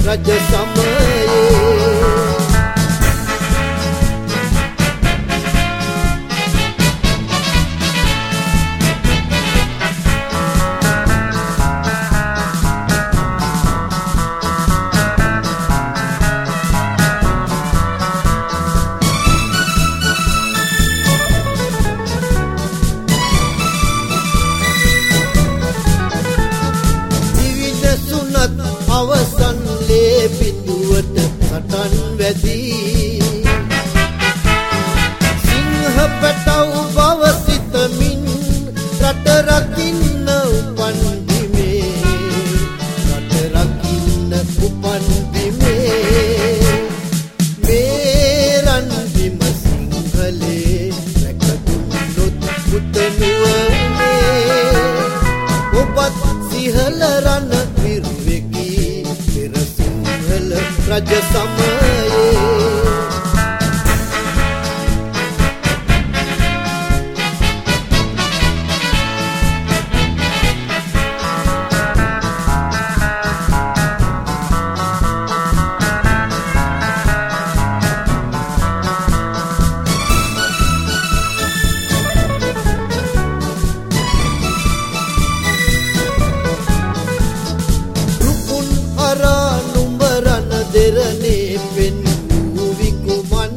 රජ සමයේ අවසන් ලේ බිඳුවට සටන් වැදී සිංහ පැටව් බව සිතමින් රට රකින්න උපන් බිමේ රට රකින්න උපන් බිමේ මේ රන් බිම සිංහලේ රැකදුන්නොත් පුතනුවනේ ඔබත් සිහල රන රජ සමයේ දෙරනේ පෙන්වූ විකුමන්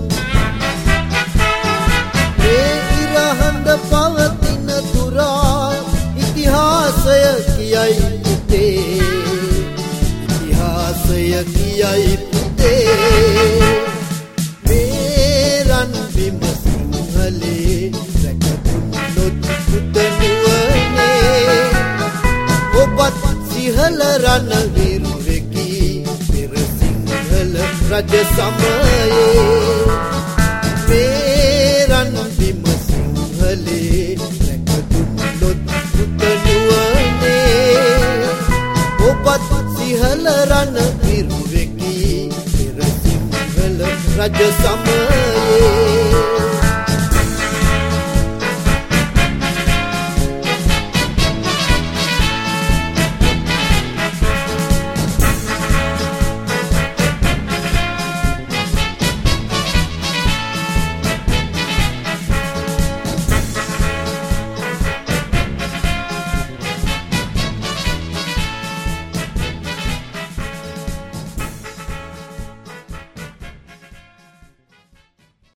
මේ ඉරහඳ පවතින තුරා ඉතිහාසය කියයි පුතේ ඉතිහාසය කියයි පුතේ මේ රන් බිම සිංහලේ රැකදුන්නොත් පුතනුවනේ ඔබත් සිහල රන විරුවෙකි රජ සමයේ මේ රන් බිම සිංහලේ රැකදුන්නොත් පුතනුවනේ ඔබත් සිහල රන විරුවෙකි පෙර සිංහල රජ සමයේ